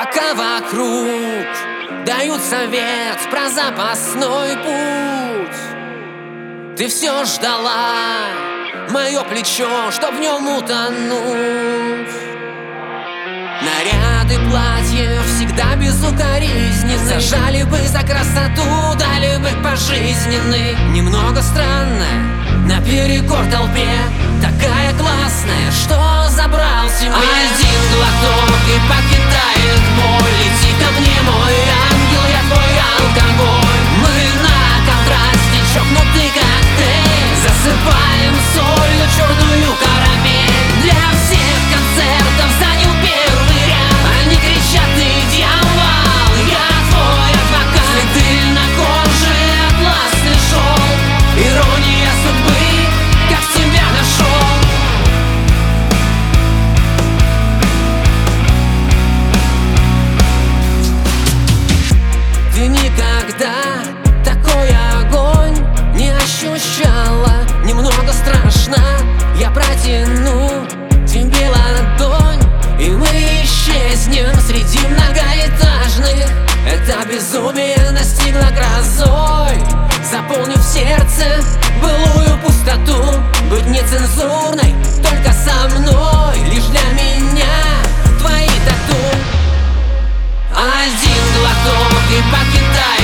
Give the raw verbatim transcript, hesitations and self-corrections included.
Пока вокруг дают совет про запасной путь, ты все ждала мое плечо, чтоб в нем утонуть. Наряды платьев всегда безукоризненны, сажали бы за красоту, дали бы пожизненный. Немного странная, наперекор толпе, такая классная, что забрал себе один глоток и покидает боль. Лети ко мне, мой ангел, я твой алкоголь. Мы на контрасте, чокнутый коктейль, засыпаем солью черную карамель. Для всех концертов занял первый ряд, они кричат: ты дьявол, я твой адвокат. Следы на коже, атласный шелк, ирония судьбы, как тебя нашел. Ты никогда такой огонь не ощущала. Немного страшно, я протяну тебе ладонь, и мы исчезнем среди многоэтажных. Это безумие настигло грозой, заполнив сердце былую пустоту. Быть нецензурной только со мной, лишь для меня твои тату. Один глоток и покидай